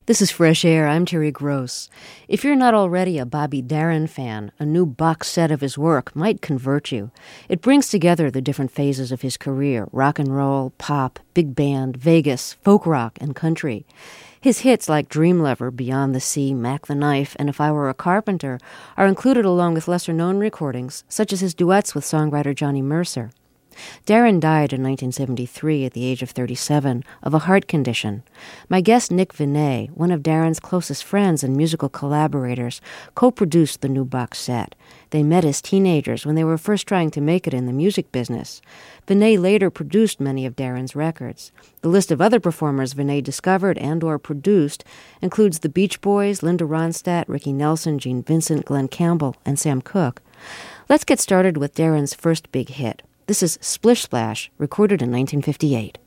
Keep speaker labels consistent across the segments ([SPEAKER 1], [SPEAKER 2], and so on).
[SPEAKER 1] This is Fresh Air. I'm Terry Gross. If you're not already a Bobby Darin fan, a new box set of his work might convert you. It brings together the different phases of his career: rock and roll, pop, big band, Vegas, folk rock, and country. His hits like Dream Lover, Beyond the Sea, Mac the Knife, and If I Were a Carpenter are included along with lesser-known recordings, such as his duets with songwriter Johnny Mercer. Darin died in 1973 at the age of 37 of a heart condition. My guest Nick Venet, one of Darin's closest friends and musical collaborators, co-produced the new box set. They met as teenagers when they were first trying to make it in the music business. Venet later produced many of Darin's records. The list of other performers Venet discovered and or produced includes the Beach Boys, Linda Ronstadt, Ricky Nelson, Gene Vincent, Glenn Campbell, and Sam Cooke. Let's get started with Darin's first big hit. This is Splish Splash, recorded in 1958.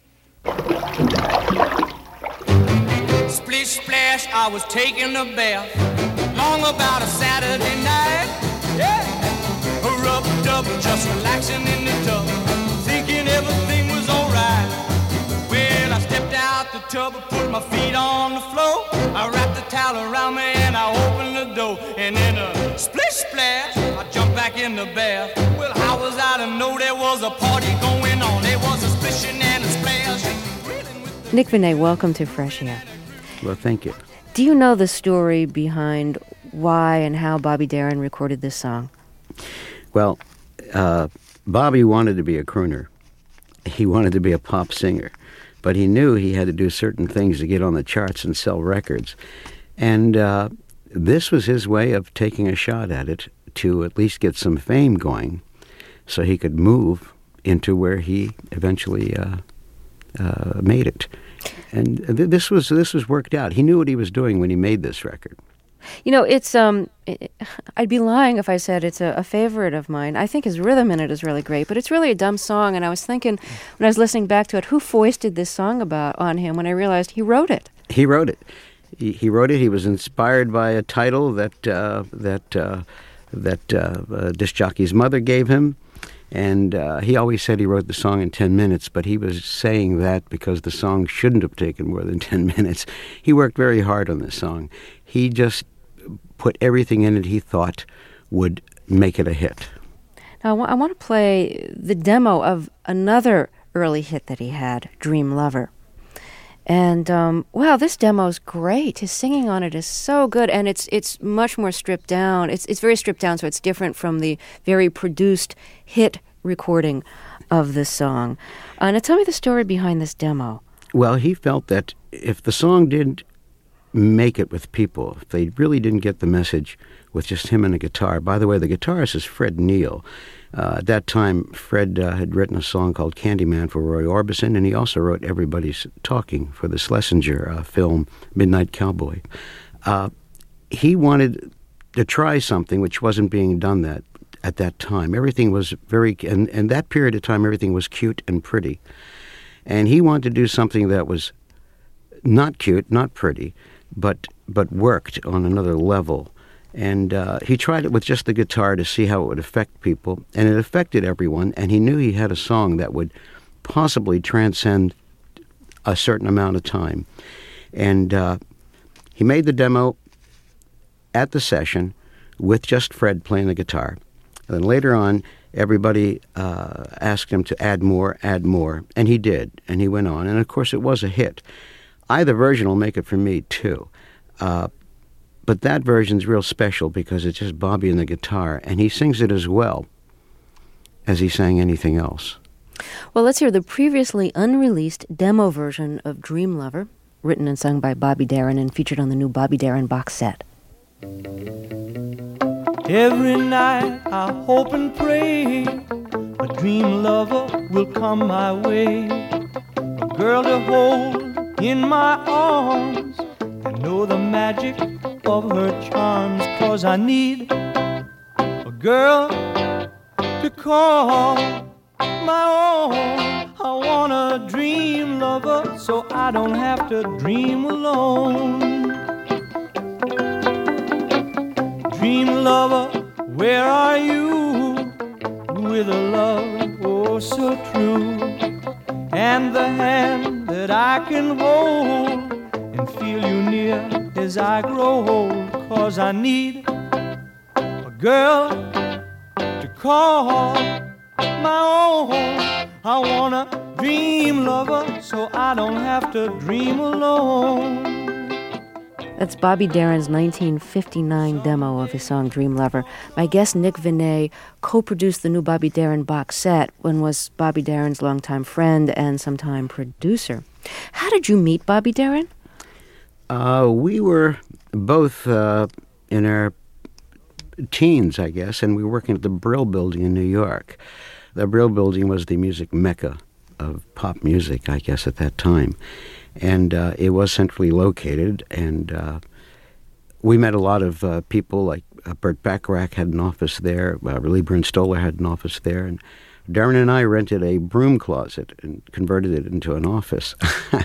[SPEAKER 2] Splish splash, I was taking a bath, long about a Saturday night. Yeah, rubbed up, just relaxing in the tub, thinking everything was alright. Well, I stepped out the tub, put my feet on the floor, I wrapped the towel around me and I opened the door, and in a splish splash, I jumped back in the bath. Well, how was I to know there was a party going on? There was a splishing and a splash.
[SPEAKER 1] Nick Venet, welcome to Fresh Air.
[SPEAKER 3] Well, thank you.
[SPEAKER 1] Do you know the story behind why and how Bobby Darin recorded this song?
[SPEAKER 3] Well, Bobby wanted to be a crooner. He wanted to be a pop singer. But he knew he had to do certain things to get on the charts and sell records. And this was his way of taking a shot at it to at least get some fame going so he could move into where he eventually made it. And this was worked out. He knew what he was doing when he made this record.
[SPEAKER 1] You know, it's I'd be lying if I said it's a favorite of mine. I think his rhythm in it is really great, but it's really a dumb song. And I was thinking, when I was listening back to it, who foisted this song on him? When I realized he wrote it.
[SPEAKER 3] He wrote it. He wrote it. He was inspired by a title that disc jockey's mother gave him. And he always said he wrote the song in 10 minutes, but he was saying that because the song shouldn't have taken more than 10 minutes. He worked very hard on this song. He just put everything in it he thought would make it a hit.
[SPEAKER 1] Now, I want to play the demo of another early hit that he had, Dream Lover. And, wow, this demo's great. His singing on it is so good, and it's much more stripped down. It's very stripped down, so it's different from the very produced hit recording of this song. Now, tell me the story behind this demo.
[SPEAKER 3] Well, he felt that if the song didn't make it with people, if they really didn't get the message with just him and a guitar. By the way, the guitarist is Fred Neil. At that time, Fred had written a song called Candyman for Roy Orbison, and he also wrote Everybody's Talking for the Schlesinger film Midnight Cowboy. He wanted to try something which wasn't being done at that time. Everything was very, and that period of time, everything was cute and pretty. And he wanted to do something that was not cute, not pretty, but worked on another level. And he tried it with just the guitar to see how it would affect people, and it affected everyone, and he knew he had a song that would possibly transcend a certain amount of time. And he made the demo at the session with just Fred playing the guitar. And then later on, everybody asked him to add more, and he did, and he went on. And, of course, it was a hit. Either version will make it for me, too. But that version's real special because it's just Bobby and the guitar, and he sings it as well as he sang anything else.
[SPEAKER 1] Well, let's hear the previously unreleased demo version of Dream Lover, written and sung by Bobby Darin and featured on the new Bobby Darin box set.
[SPEAKER 4] Every night I hope and pray a dream lover will come my way, a girl to hold in my arms and know the magic of her charms, 'cause I need a girl to call my own. I want a dream lover so I don't have to dream alone. Dream lover, where are you? With a love oh so true, and the hand that I can hold and feel you near as I grow old, 'cause I need a girl to call my own. I want a dream lover so I don't have to dream alone.
[SPEAKER 1] That's Bobby Darin's 1959 demo of his song Dream Lover. My guest, Nick Venet, co-produced the new Bobby Darin box set and was Bobby Darin's longtime friend and sometime producer. How did you meet Bobby Darin?
[SPEAKER 3] We were both in our teens, I guess, and we were working at the Brill Building in New York. The Brill Building was the music mecca of pop music, I guess, at that time. And it was centrally located, and we met a lot of people, like Burt Bacharach had an office there, Lieber Stoller had an office there, and Darin and I rented a broom closet and converted it into an office.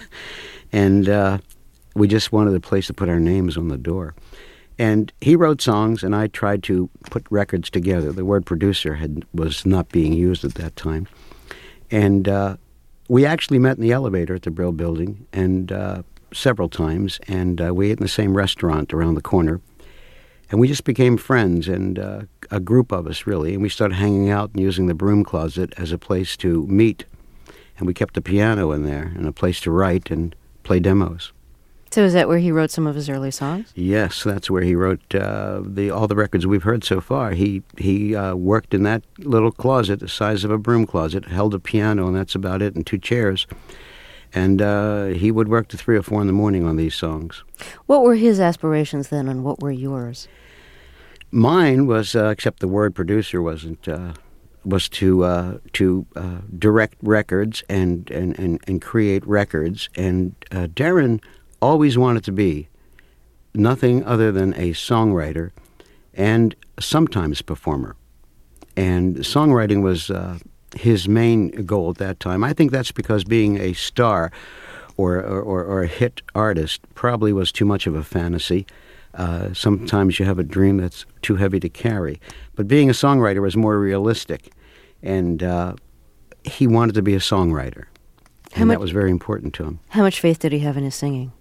[SPEAKER 3] And we just wanted a place to put our names on the door. And he wrote songs, and I tried to put records together. The word producer was not being used at that time. And we actually met in the elevator at the Brill Building, and several times, and we ate in the same restaurant around the corner. And we just became friends, and a group of us, really. And we started hanging out and using the broom closet as a place to meet. And we kept a piano in there and a place to write and play demos.
[SPEAKER 1] So is that where he wrote some of his early songs?
[SPEAKER 3] Yes, that's where he wrote all the records we've heard so far. He worked in that little closet, the size of a broom closet, held a piano, and that's about it, and 2 chairs. And he would work to 3 or 4 in the morning on these songs.
[SPEAKER 1] What were his aspirations then, and what were yours?
[SPEAKER 3] Mine was, except the word producer wasn't, was to direct records and create records. And Darin always wanted to be nothing other than a songwriter and sometimes performer. And songwriting was his main goal at that time. I think that's because being a star or a hit artist probably was too much of a fantasy. Sometimes you have a dream that's too heavy to carry. But being a songwriter was more realistic. And he wanted to be a songwriter. And that was very important to him.
[SPEAKER 1] How much faith did he have in his singing?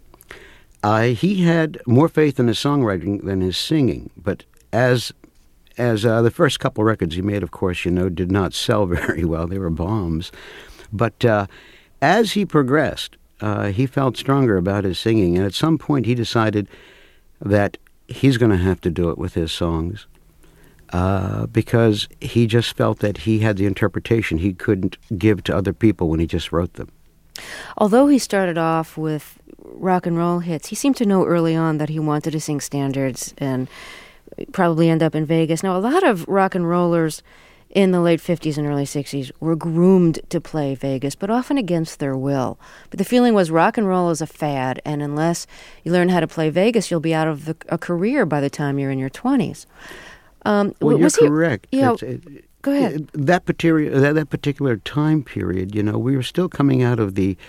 [SPEAKER 3] He had more faith in his songwriting than his singing, but as the first couple records he made, of course, did not sell very well. They were bombs. But as he progressed, he felt stronger about his singing, and at some point he decided that he's going to have to do it with his songs because he just felt that he had the interpretation he couldn't give to other people when he just wrote them.
[SPEAKER 1] Although he started off with rock and roll hits, he seemed to know early on that he wanted to sing standards and probably end up in Vegas. Now, a lot of rock and rollers in the late 50s and early 60s were groomed to play Vegas, but often against their will. But the feeling was rock and roll is a fad, and unless you learn how to play Vegas, you'll be out of a career by the time you're in your 20s.
[SPEAKER 3] Well, you're correct.
[SPEAKER 1] Go ahead.
[SPEAKER 3] That particular time period, we were still coming out of the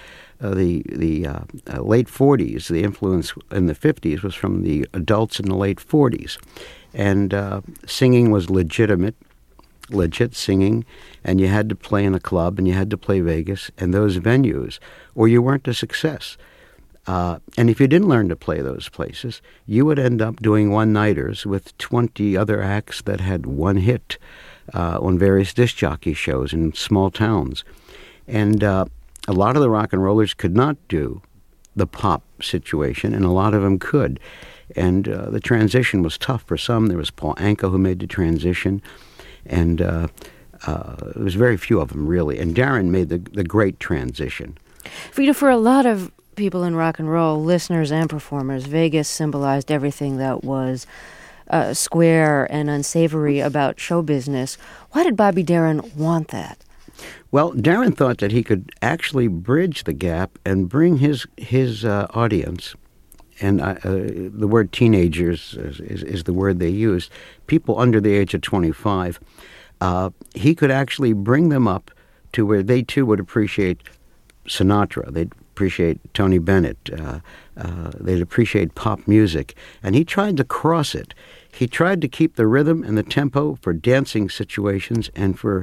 [SPEAKER 3] late 40s. The influence in the 50s was from the adults in the late 40s. And singing was legit singing, and you had to play in a club, and you had to play Vegas, and those venues, or you weren't a success. And if you didn't learn to play those places, you would end up doing one-nighters with 20 other acts that had one hit on various disc jockey shows in small towns. And a lot of the rock and rollers could not do the pop situation, and a lot of them could. And the transition was tough for some. There was Paul Anka who made the transition, and there was very few of them, really. And Darin made the great transition.
[SPEAKER 1] For a lot of people in rock and roll, listeners and performers, Vegas symbolized everything that was square and unsavory about show business. Why did Bobby Darin want that?
[SPEAKER 3] Well, Darin thought that he could actually bridge the gap and bring his audience, and the word teenagers is the word they used, people under the age of 25. He could actually bring them up to where they too would appreciate Sinatra. They'd appreciate Tony Bennett. They'd appreciate pop music. And he tried to cross it. He tried to keep the rhythm and the tempo for dancing situations and for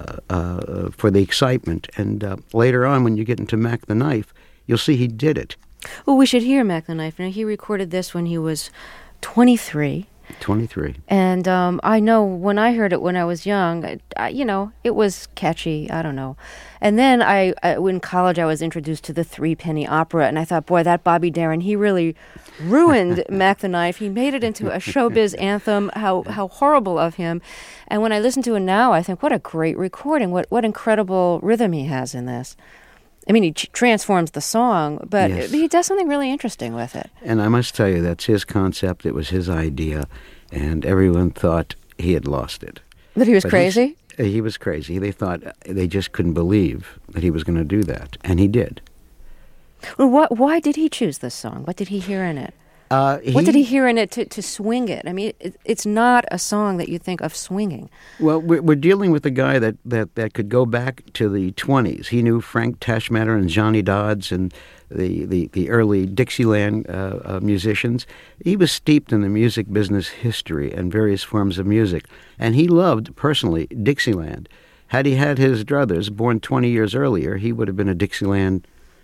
[SPEAKER 3] the excitement. And later on, when you get into Mac the Knife, you'll see he did it.
[SPEAKER 1] Well, we should hear Mac the Knife. Now, he recorded this when he was 23.
[SPEAKER 3] 23.
[SPEAKER 1] And I know when I heard it when I was young, it was catchy. I don't know. And then in college, I was introduced to the Threepenny Opera, and I thought, boy, that Bobby Darin, he really ruined Mac the Knife. He made it into a showbiz anthem. How horrible of him. And when I listen to it now, I think, what a great recording. What incredible rhythm he has in this. I mean, he transforms the song, but
[SPEAKER 3] Yes.
[SPEAKER 1] he does something really interesting with it.
[SPEAKER 3] And I must tell you, that's his concept. It was his idea, and everyone thought he had lost it.
[SPEAKER 1] That he was
[SPEAKER 3] But
[SPEAKER 1] crazy?
[SPEAKER 3] He was crazy. They thought they just couldn't believe that he was going to do that, and he did.
[SPEAKER 1] Well, why did he choose this song? What did he hear in it? What did he hear in it to swing it? I mean, it's not a song that you think of swinging.
[SPEAKER 3] Well, we're dealing with a guy that could go back to the 20s. He knew Frank Tashmatter and Johnny Dodds and the early Dixieland musicians. He was steeped in the music business history and various forms of music. And he loved, personally, Dixieland. Had he had his druthers, born 20 years earlier, he would have had a Dixieland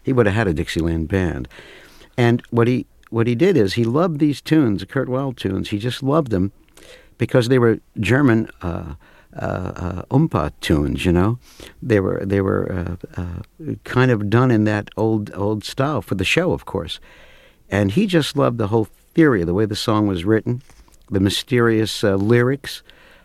[SPEAKER 3] band. And what he did is he loved these tunes, the Kurt Weill tunes. He just loved them because they were German Oompa tunes, you know. They were kind of done in that old style for the show, of course. And he just loved the whole theory, the way the song was written, the mysterious lyrics,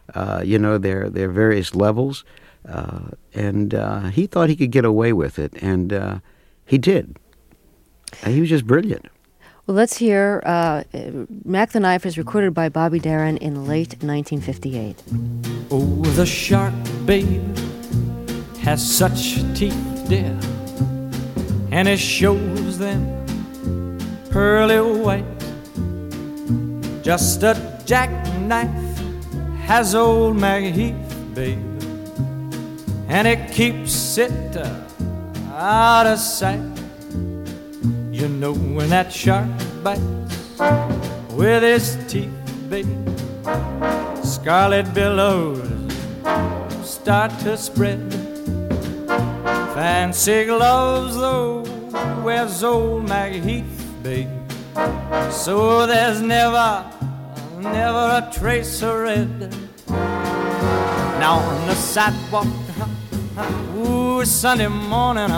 [SPEAKER 3] their various levels. And he thought he could get away with it, and he did. He was just brilliant.
[SPEAKER 1] Well, let's hear Mac the Knife is recorded by Bobby Darin in late 1958.
[SPEAKER 4] Oh, the shark, babe, has such teeth, dear, and it shows them pearly white. Just a jackknife has old Maggie Heath, babe, and it keeps it out of sight. You know when that shark bites with his teeth, babe, scarlet billows start to spread. Fancy gloves, though, wears old Maggie Heath, babe, so there's never a trace of red. Now on the sidewalk, ooh, Sunday morning,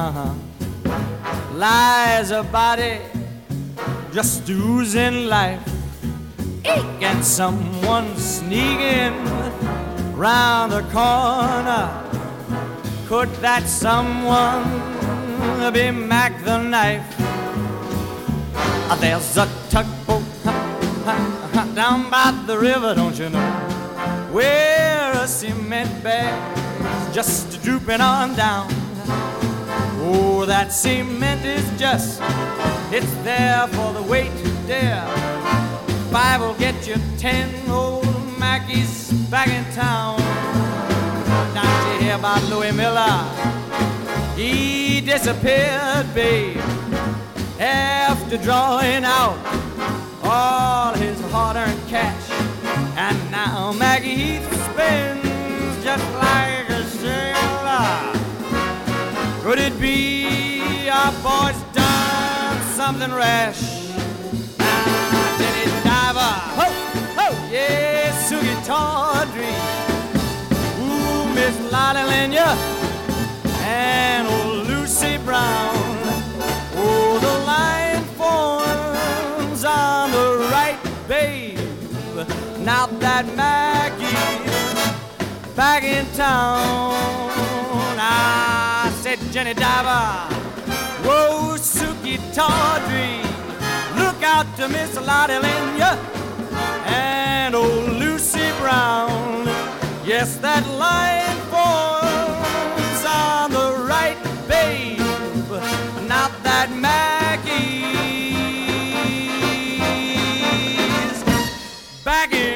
[SPEAKER 4] lies a body just oozing life. Eek! And someone sneaking round the corner. Could that someone be Mac the Knife? There's a tugboat down by the river, don't you know, where a cement bag's just drooping on down. Oh, that cement is just, it's there for the weight, dear. 5 will get you 10, old Mackie's back in town. Don't you hear about Louis Miller? He disappeared, babe, after drawing out all his hard-earned cash. And now Maggie Heath spins just like a sailor. Could it be our boy's done something rash? Jenny Diver, ho, ho, yeah, Sugie Tawdry, ooh, Miss Lottie Lenya, and old Lucy Brown. Oh, the line forms on the right, babe, now that Maggie's back in town. I said, Jenny Diver, whoa, Sugie Tawdry, look out to Miss Lottie Lenya and old Lucy Brown. Yes, that line forms on the right, babe, not that Maggie's back in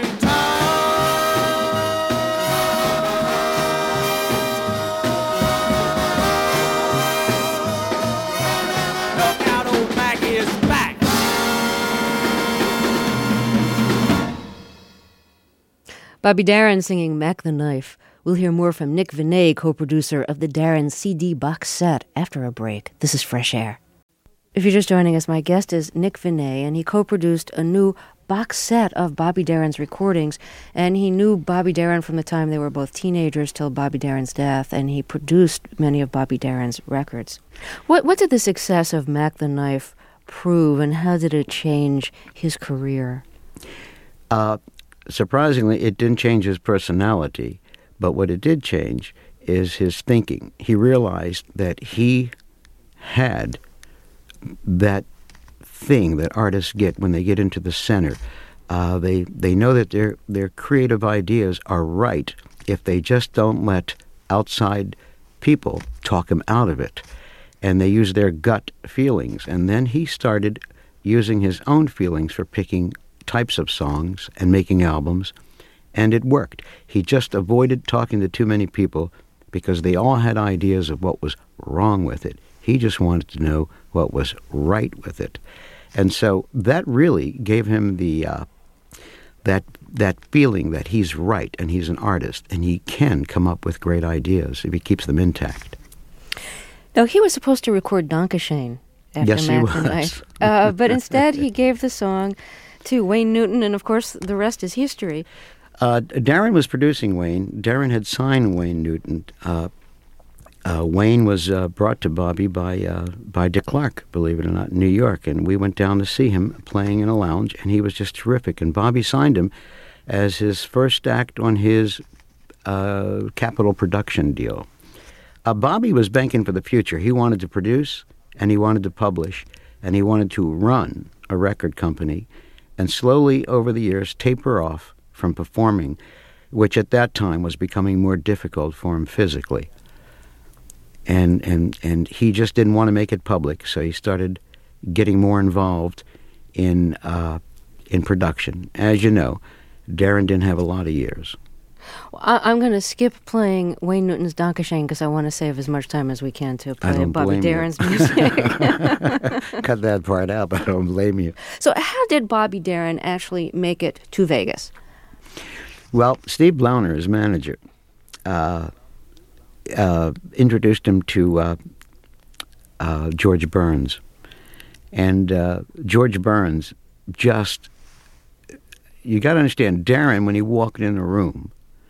[SPEAKER 1] Bobby Darin singing Mac the Knife. We'll hear more from Nick Venet, co-producer of the Darin CD box set, after a break. This is Fresh Air. If you're just joining us, my guest is Nick Venet, and he co-produced a new box set of Bobby Darin's recordings, and he knew Bobby Darin from the time they were both teenagers till Bobby Darin's death, and he produced many of Bobby Darin's records. What did the success of Mac the Knife prove, and how did it change his career?
[SPEAKER 3] Surprisingly, it didn't change his personality, but what it did change is his thinking. He realized that he had that thing that artists get when they get into the center. They know that their creative ideas are right if they just don't let outside people talk them out of it. And they use their gut feelings. And then he started using his own feelings for picking types of songs and making albums, and it worked. He just avoided talking to too many people because they all had ideas of what was wrong with it. He just wanted to know what was right with it. And so that really gave him the that feeling that he's right and he's an artist and he can come up with great ideas if he keeps them intact.
[SPEAKER 1] Now, he was supposed to record Dankeschön after
[SPEAKER 3] Yes, he
[SPEAKER 1] Mac the
[SPEAKER 3] was.
[SPEAKER 1] Knife, but instead he gave the song to Wayne Newton, and of course the rest is history.
[SPEAKER 3] Darin was producing Wayne. Darin had signed Wayne Newton. Wayne was brought to Bobby by Dick Clark, believe it or not, in New York, and we went down to see him playing in a lounge, and he was just terrific. And Bobby signed him as his first act on his Capitol production deal. Bobby was banking for the future. He wanted to produce, and he wanted to publish, and he wanted to run a record company, and slowly over the years taper off from performing, which at that time was becoming more difficult for him physically. And he just didn't want to make it public, so he started getting more involved in production. As you know, Darin didn't have a lot of years.
[SPEAKER 1] Well, I'm going to skip playing Wayne Newton's Dankeschön because I want to save as much time as we can to play Bobby Darin's music.
[SPEAKER 3] Cut that part out, but I don't blame you.
[SPEAKER 1] So how did Bobby Darin actually make it to Vegas?
[SPEAKER 3] Well, Steve Blauner, his manager, introduced him to George Burns. And George Burns just, you got to understand, Darin, when he walked in a room,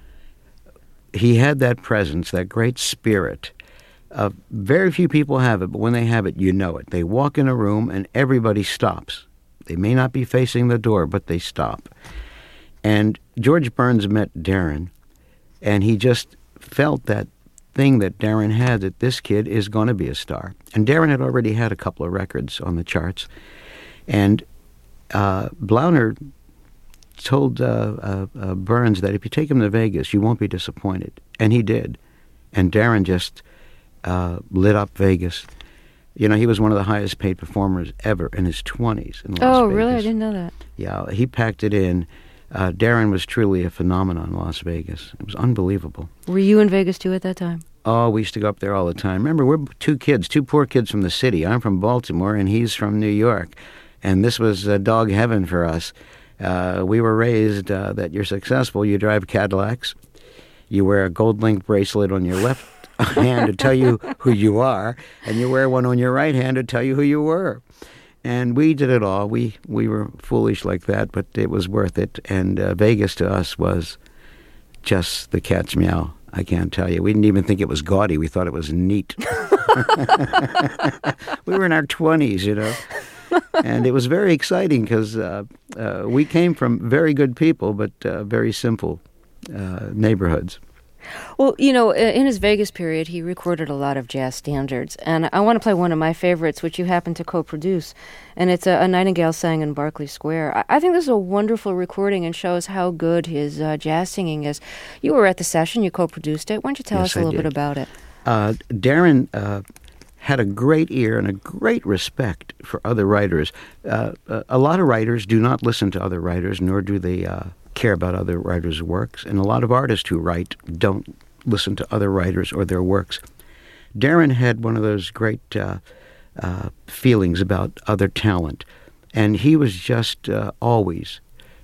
[SPEAKER 3] he had that presence, that great spirit. Very few people have it, but when they have it, you know it. They walk in a room and everybody stops. They may not be facing the door, but they stop. And George Burns met Darin, and he just felt that thing that Darin had, that this kid is going to be a star. And Darin had already had a couple of records on the charts. And Blauner told Burns that if you take him to Vegas, you won't be disappointed. And he did. And Darin just lit up Vegas. You know, he was one of the highest paid performers ever in his 20s in Las Vegas.
[SPEAKER 1] Oh, really? I didn't know that.
[SPEAKER 3] Yeah, he packed it in. Darin was truly a phenomenon in Las Vegas. It was unbelievable.
[SPEAKER 1] Were you in Vegas, too, at that time?
[SPEAKER 3] Oh, we used to go up there all the time. Remember, we're two poor kids from the city. I'm from Baltimore, and he's from New York. And this was dog heaven for us. We were raised that you're successful. You drive Cadillacs. You wear a gold link bracelet on your left hand to tell you who you are, and you wear one on your right hand to tell you who you were. And we did it all. We were foolish like that, but it was worth it. And Vegas to us was just the cat's meow. I can't tell you. We didn't even think it was gaudy. We thought it was neat. We were in our 20s, you know. And it was very exciting because we came from very good people, but very simple neighborhoods.
[SPEAKER 1] Well, you know, in his Vegas period, he recorded a lot of jazz standards. And I want to play one of my favorites, which you happen to co-produce. And it's A Nightingale Sang in Berkeley Square. I think this is a wonderful recording and shows how good his jazz singing is. You were at the session. You co-produced it. Why don't you tell us a little bit about it?
[SPEAKER 3] Darin had a great ear and a great respect for other writers. A lot of writers do not listen to other writers, nor do they care about other writers' works. And a lot of artists who write don't listen to other writers or their works. Darin had one of those great feelings about other talent. And he was just always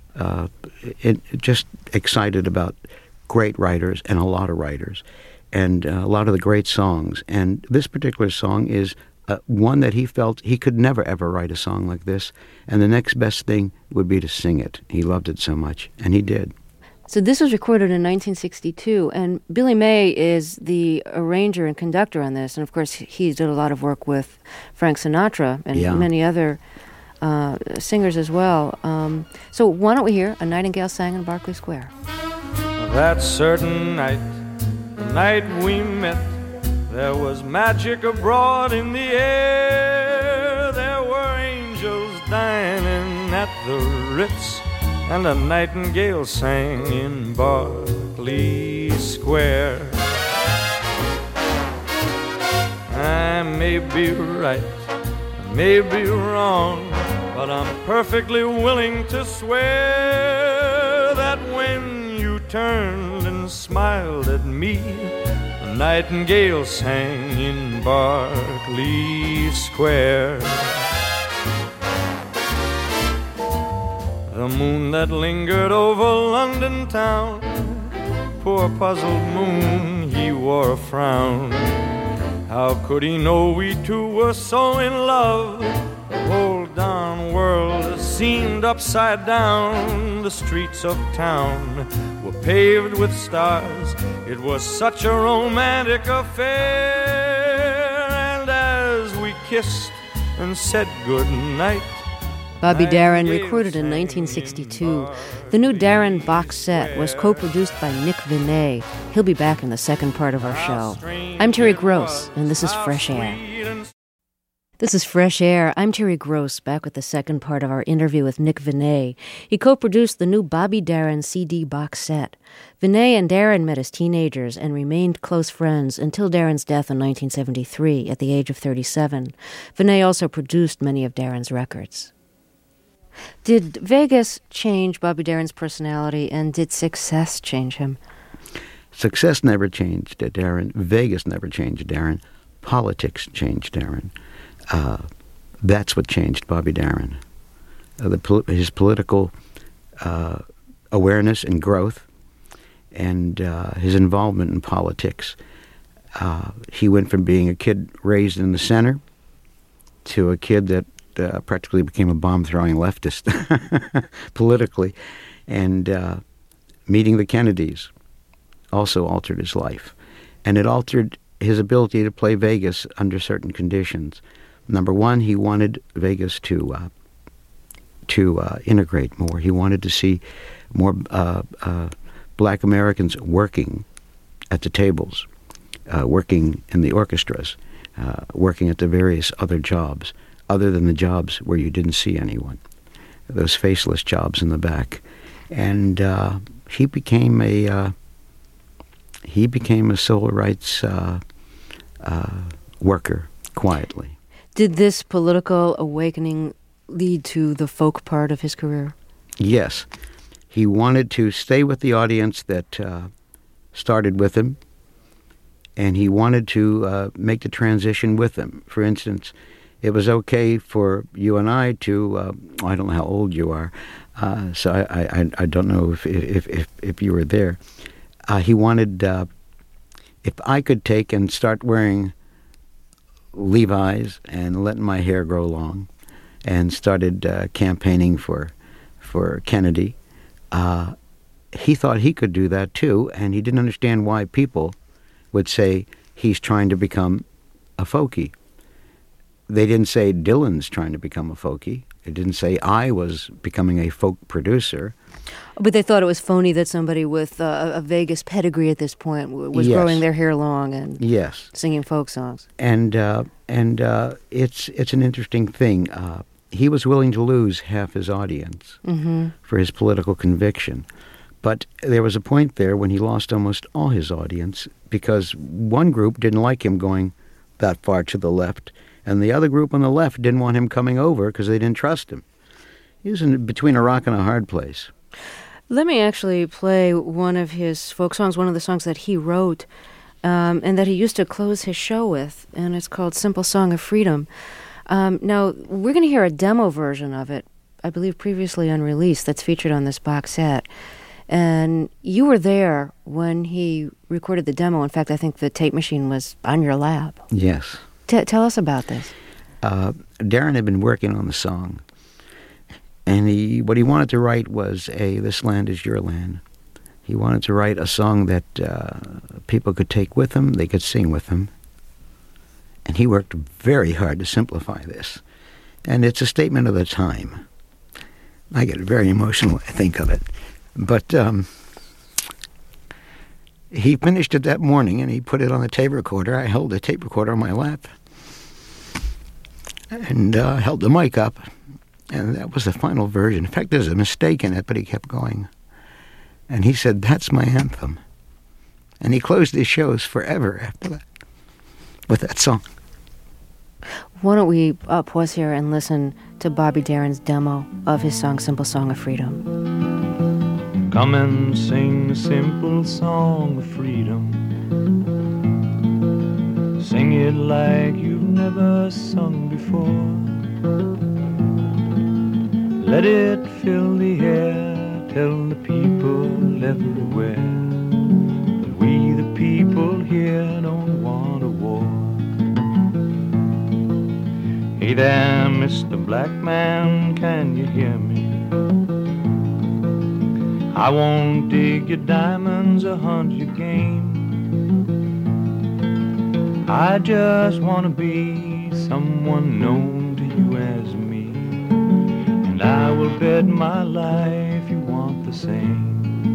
[SPEAKER 3] just excited about great writers and a lot of writers. And a lot of the great songs. And this particular song is one that he felt he could never, ever write a song like this, and the next best thing would be to sing it. He loved it so much, and he did.
[SPEAKER 1] So this was recorded in 1962, and Billy May is the arranger and conductor on this, and of course he did a lot of work with Frank Sinatra and many other singers as well. So why don't we hear A Nightingale Sang in Berkeley Square?
[SPEAKER 4] That certain night, the night we met, there was magic abroad in the air. There were angels dining at the Ritz, and a nightingale sang in Berkeley Square. I may be right, I may be wrong, but I'm perfectly willing to swear that when you turned and smiled at me, a nightingale sang in Berkeley Square. The moon that lingered over London town, poor puzzled moon, he wore a frown. How could he know we two were so in love? The whole darn world seemed upside down. The streets of town were paved with stars. It was such a romantic affair. And as we kissed and said goodnight,
[SPEAKER 1] Bobby Darin recorded in 1962. The new Darin box set was co-produced by Nick Venet. He'll be back in the second part of our show. I'm Terry Gross, and this is Fresh Air. This is Fresh Air. I'm Terry Gross, back with the second part of our interview with Nick Venet. He co-produced the new Bobby Darin CD box set. Venet and Darin met as teenagers and remained close friends until Darin's death in 1973 at the age of 37. Venet also produced many of Darin's records. Did Vegas change Bobby Darin's personality, and did success change him?
[SPEAKER 3] Success never changed Darin. Vegas never changed Darin. Politics changed Darin. That's what changed Bobby Darin. His political awareness and growth, and his involvement in politics. He went from being a kid raised in the center to a kid that practically became a bomb-throwing leftist politically, and meeting the Kennedys also altered his life, and it altered his ability to play Vegas under certain conditions. Number one, he wanted Vegas to integrate more. He wanted to see more Black Americans working at the tables, working in the orchestras, working at the various other jobs, other than the jobs where you didn't see anyone, those faceless jobs in the back. And he became a civil rights worker quietly.
[SPEAKER 1] Did this political awakening lead to the folk part of his career?
[SPEAKER 3] Yes. He wanted to stay with the audience that started with him, and he wanted to make the transition with them. For instance, it was okay for you and I to, I don't know how old you are, so I don't know if you were there. He wanted, if I could take and start wearing Levi's and letting my hair grow long, and started campaigning for Kennedy, he thought he could do that too, and he didn't understand why people would say he's trying to become a folkie. They didn't say Dylan's trying to become a folkie. They didn't say I was becoming a folk producer.
[SPEAKER 1] But they thought it was phony that somebody with a Vegas pedigree at this point was growing their hair long and singing folk songs.
[SPEAKER 3] And it's an interesting thing. He was willing to lose half his audience for his political conviction. But there was a point there when he lost almost all his audience because one group didn't like him going that far to the left, and the other group on the left didn't want him coming over because they didn't trust him. He was in between a rock and a hard place.
[SPEAKER 1] Let me actually play one of his folk songs, one of the songs that he wrote and that he used to close his show with, and it's called Simple Song of Freedom. Now, we're going to hear a demo version of it, I believe previously unreleased, that's featured on this box set. And you were there when he recorded the demo. In fact, I think the tape machine was on your lap.
[SPEAKER 3] Yes.
[SPEAKER 1] Tell us about this.
[SPEAKER 3] Darren had been working on the song, and what he wanted to write was "This Land Is Your Land." He wanted to write a song that people could take with them, they could sing with them. And he worked very hard to simplify this. And it's a statement of the time. I get very emotional when I think of it. But he finished it that morning, and he put it on the tape recorder. I held the tape recorder on my lap and held the mic up. And that was the final version. In fact, there's a mistake in it, but he kept going. And he said, "That's my anthem." And he closed his shows forever after that with that song.
[SPEAKER 1] Why don't we pause here and listen to Bobby Darin's demo of his song, Simple Song of Freedom.
[SPEAKER 4] Come and sing a simple song of freedom. Sing it like you've never sung before. Let it fill the air. Tell the people everywhere that we the people here don't want a war. Hey there, Mr. Black Man, can you hear me? I won't dig your diamonds or hunt your game. I just want to be someone known to you as me, and I will bet my life you want the same.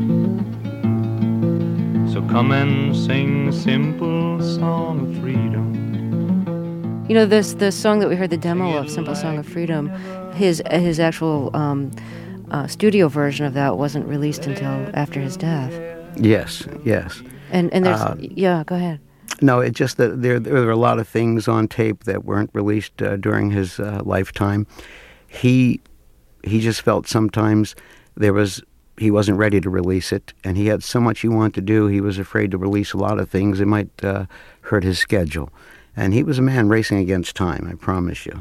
[SPEAKER 4] Come and sing a simple song of freedom.
[SPEAKER 1] You know, the song that we heard the demo of, Simple Song of Freedom, his actual studio version of that wasn't released until after his death.
[SPEAKER 3] Yes.
[SPEAKER 1] And there's yeah, go ahead.
[SPEAKER 3] No, it's just that there were a lot of things on tape that weren't released during his lifetime. He just felt sometimes he wasn't ready to release it, and he had so much he wanted to do, he was afraid to release a lot of things. It might hurt his schedule. And he was a man racing against time, I promise you.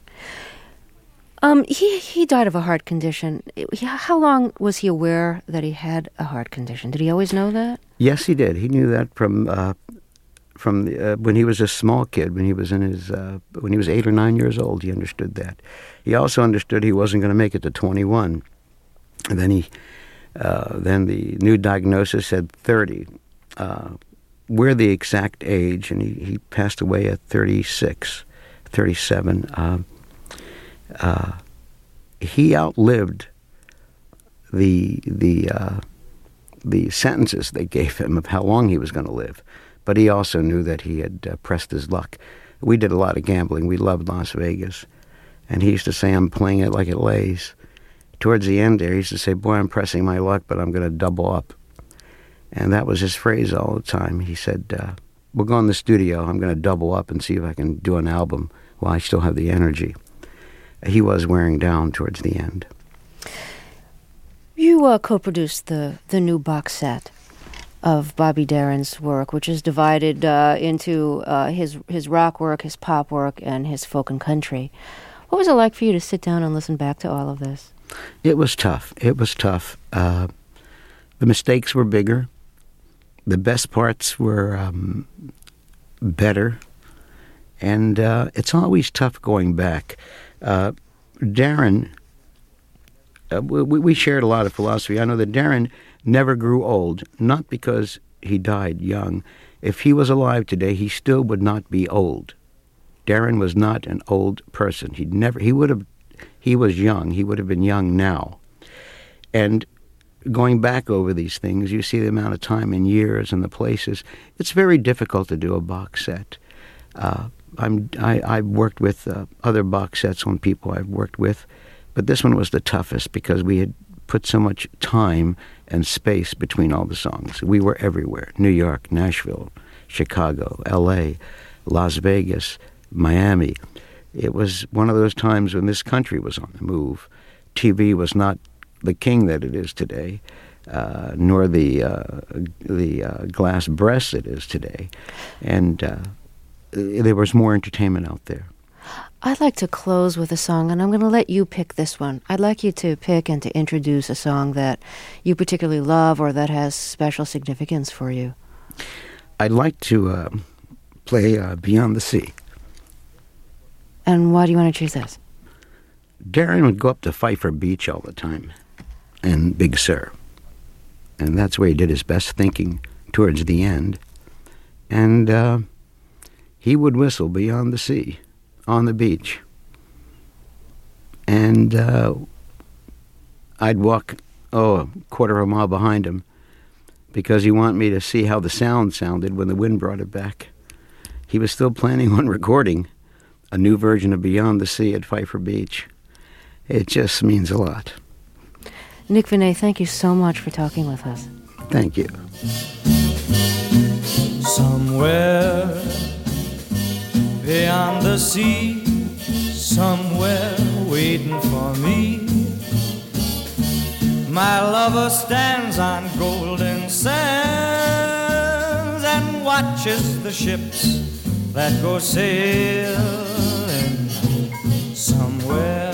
[SPEAKER 1] He died of a heart condition. How long was he aware that he had a heart condition? Did he always know that?
[SPEAKER 3] Yes, he did. He knew that from when he was a small kid, when he was 8 or 9 years old. He understood that. He also understood he wasn't going to make it to 21. And then the new diagnosis said 30. We're the exact age, and he passed away at 36, 37. He outlived the sentences they gave him of how long he was going to live. But he also knew that he had pressed his luck. We did a lot of gambling. We loved Las Vegas. And he used to say, "I'm playing it like it lays." Towards the end there, he used to say, "Boy, I'm pressing my luck, but I'm going to double up." And that was his phrase all the time. He said, "We'll go in the studio. I'm going to double up and see if I can do an album while I still have the energy." He was wearing down towards the end.
[SPEAKER 1] You co-produced the new box set of Bobby Darin's work, which is divided into his rock work, his pop work, and his folk and country. What was it like for you to sit down and listen back to all of this?
[SPEAKER 3] It was tough. The mistakes were bigger. The best parts were better. And it's always tough going back. Darren, we shared a lot of philosophy. I know that Darren never grew old, not because he died young. If he was alive today, he still would not be old. Darren was not an old person. He was young. He would have been young now. And going back over these things, you see the amount of time and years and the places. It's very difficult to do a box set. I've worked with other box sets on people I've worked with, but this one was the toughest because we had put so much time and space between all the songs. We were everywhere: New York, Nashville, Chicago, L.A., Las Vegas, Miami. It was one of those times when this country was on the move. TV was not the king that it is today, nor the glass breasts it is today. And there was more entertainment out there.
[SPEAKER 1] I'd like to close with a song, and I'm going to let you pick this one. I'd like you to pick and to introduce a song that you particularly love or that has special significance for you.
[SPEAKER 3] I'd like to play Beyond the Sea.
[SPEAKER 1] And why do you want to choose this?
[SPEAKER 3] Darren would go up to Pfeiffer Beach all the time, and Big Sur. And that's where he did his best thinking towards the end. And he would whistle Beyond the Sea on the beach. And I'd walk, a quarter of a mile behind him, because he wanted me to see how the sound sounded when the wind brought it back. He was still planning on recording a new version of Beyond the Sea at Pfeiffer Beach. It just means a lot.
[SPEAKER 1] Nick Venet, thank you so much for talking with us.
[SPEAKER 3] Thank you.
[SPEAKER 4] Somewhere beyond the sea, somewhere waiting for me, my lover stands on golden sands and watches the ships that go sailing. Somewhere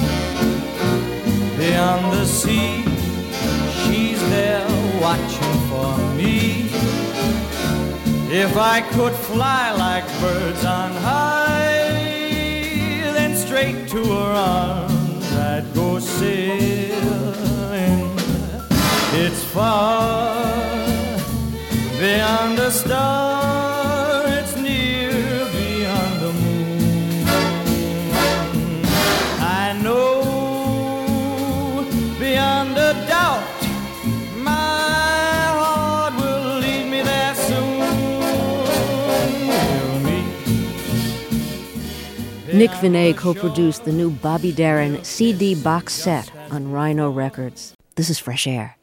[SPEAKER 4] beyond the sea, she's there watching for me. If I could fly like birds on high, then straight to her arms I'd go sailing. It's far beyond a star, it's near beyond the moon. I know beyond a doubt my heart will lead me there soon. We'll meet.
[SPEAKER 1] Nick Venet co-produced the new Bobby Darin CD box set on Rhino Records. This is Fresh Air.